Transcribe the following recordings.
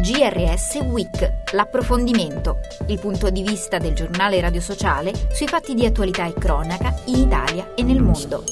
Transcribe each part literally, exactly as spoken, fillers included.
G R S Week, l'approfondimento, il punto di vista del giornale radio sociale sui fatti di attualità e cronaca in Italia e nel mondo.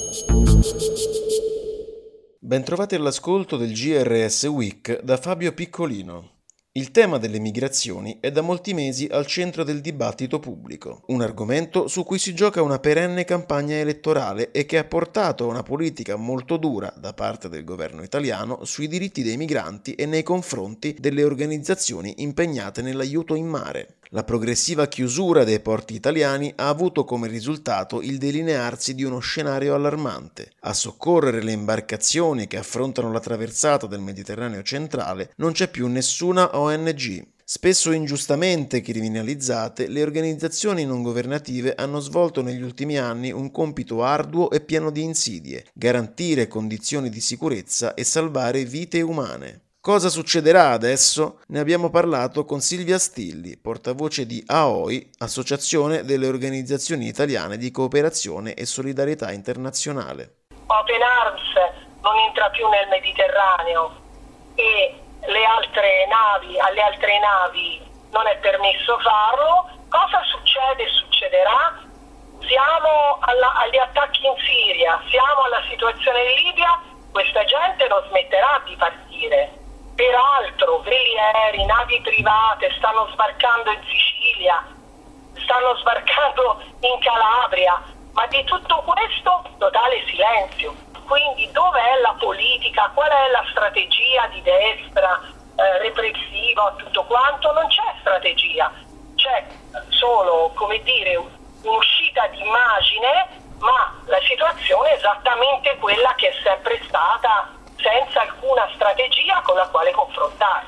Bentrovati all'ascolto del G R S Week da Fabio Piccolino. Il tema delle migrazioni è da molti mesi al centro del dibattito pubblico, un argomento su cui si gioca una perenne campagna elettorale e che ha portato a una politica molto dura da parte del governo italiano sui diritti dei migranti e nei confronti delle organizzazioni impegnate nell'aiuto in mare. La progressiva chiusura dei porti italiani ha avuto come risultato il delinearsi di uno scenario allarmante. A soccorrere le imbarcazioni che affrontano la traversata del Mediterraneo centrale non c'è più nessuna O N G. Spesso ingiustamente criminalizzate, le organizzazioni non governative hanno svolto negli ultimi anni un compito arduo e pieno di insidie: garantire condizioni di sicurezza e salvare vite umane. Cosa succederà adesso? Ne abbiamo parlato con Silvia Stilli, portavoce di A O I, Associazione delle Organizzazioni Italiane di Cooperazione e Solidarietà Internazionale. Open Arms non entra più nel Mediterraneo e le altre navi, alle altre navi non è permesso farlo. Cosa succede? Succederà? Siamo alla, agli attacchi in Siria, siamo alla situazione in Libia, questa gente non smetterà di partire. Peraltro velieri, navi private stanno sbarcando in Sicilia, stanno sbarcando in Calabria, ma di tutto questo totale silenzio. Quindi dov'è la politica? Qual è la strategia di destra, eh, repressiva, tutto quanto? Non c'è strategia, c'è solo, come dire, un'uscita d'immagine, ma la situazione è esattamente quella che è sempre stata, senza alcuna strategia con la quale confrontarsi.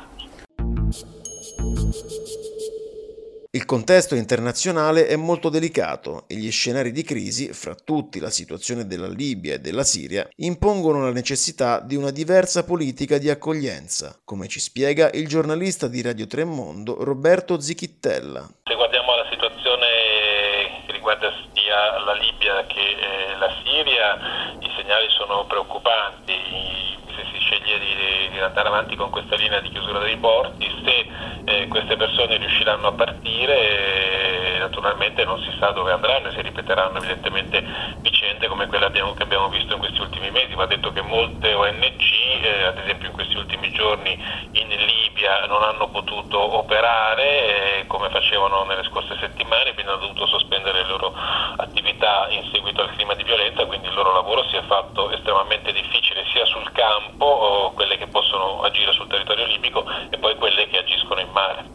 Il contesto internazionale è molto delicato e gli scenari di crisi, fra tutti la situazione della Libia e della Siria, impongono la necessità di una diversa politica di accoglienza, come ci spiega il giornalista di Radio tre Mondo Roberto Zichittella. Se guardiamo la situazione che riguarda sia la Libia che eh, la Siria, i segnali sono preoccupanti. Se si sceglie di, di andare avanti con questa linea di chiusura dei porti, se eh, queste persone riusciranno a partire, eh, naturalmente non si sa dove andranno e si ripeteranno evidentemente vicende come quelle abbiamo, che abbiamo visto in questi ultimi mesi. Va detto che molte O N G, eh, ad esempio in questi ultimi giorni in Libia, non hanno potuto operare eh, come facevano nelle scorse settimane, quindi hanno dovuto sospendere le loro attività in seguito al clima di violenza, quindi il loro lavoro si è fatto estremamente difficile sia sul campo, o quelle che possono agire sul territorio libico, e poi quelle che agiscono in mare.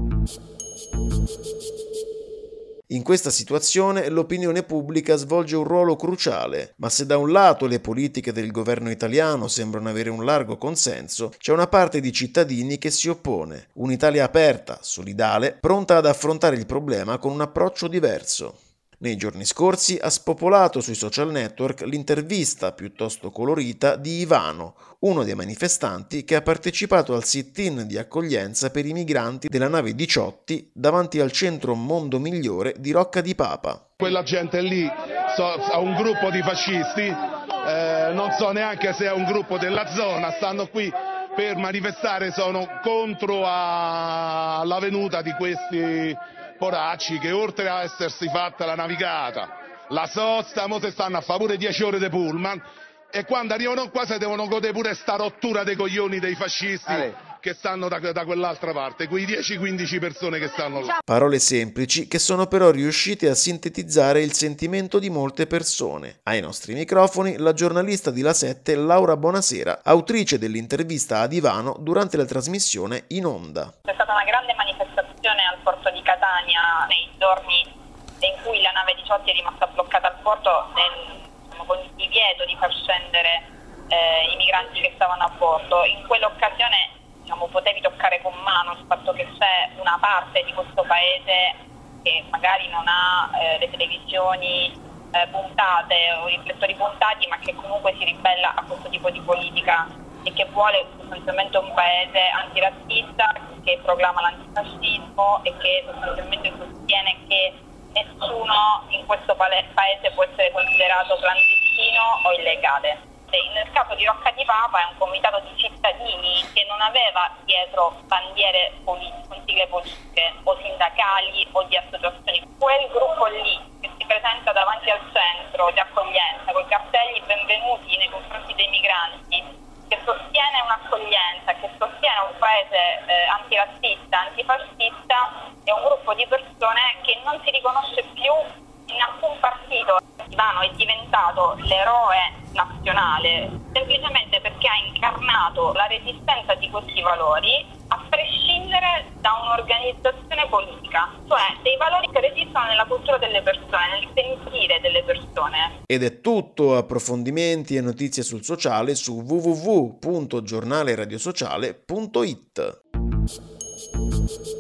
In questa situazione l'opinione pubblica svolge un ruolo cruciale, ma se da un lato le politiche del governo italiano sembrano avere un largo consenso, c'è una parte di cittadini che si oppone. Un'Italia aperta, solidale, pronta ad affrontare il problema con un approccio diverso. Nei giorni scorsi ha spopolato sui social network l'intervista piuttosto colorita di Ivano, uno dei manifestanti che ha partecipato al sit-in di accoglienza per i migranti della nave Diciotti davanti al centro Mondo Migliore di Rocca di Papa. Quella gente lì so, ha un gruppo di fascisti, eh, non so neanche se è un gruppo della zona, stanno qui per manifestare, sono contro a... la venuta di questi poracci che, oltre a essersi fatta la navigata, la sosta, mo se stanno a favore dieci ore di pullman, e quando arrivano qua si devono godere pure sta rottura dei coglioni dei fascisti che stanno da, da quell'altra parte, quei dieci quindici persone che stanno là. Parole semplici che sono però riuscite a sintetizzare il sentimento di molte persone. Ai nostri microfoni la giornalista di La sette Laura Bonasera, autrice dell'intervista ad Ivano durante la trasmissione In Onda. C'è stata una grande manifestazione al porto di Catania nei giorni in cui la nave Diciotti è rimasta bloccata al porto nel, diciamo, con il divieto di far scendere eh, i migranti che stavano a bordo. In quell'occasione, diciamo, potevi toccare con mano il fatto che c'è una parte di questo paese che magari non ha eh, le televisioni eh, puntate o riflettori puntati, ma che comunque si ribella a questo tipo di politica e che vuole sostanzialmente un paese antirazzista, che proclama l'antifascismo e che sostanzialmente sostiene che nessuno in questo paese può essere considerato clandestino o illegale. nel caso di Rocca di Papa è un comitato di cittadini che non aveva dietro bandiere politiche, con sigle politiche o sindacali o di associazioni. Quel gruppo lì che si presenta davanti al centro di accoglienza con cartelli benvenuti nei confronti dei migranti, che sostiene un'accoglienza, che sostiene un paese eh, antirazzista, antifascista, è un gruppo di persone che non si riconosce più in alcun partito. Ivano è diventato l'eroe nazionale semplicemente perché ha incarnato la resistenza di questi valori a prescindere da un'organizzazione politica, cioè dei valori che resistono nella cultura delle persone, nel sentire delle persone. Ed è tutto, approfondimenti e notizie sul sociale su w w w punto giornale radio sociale punto i t.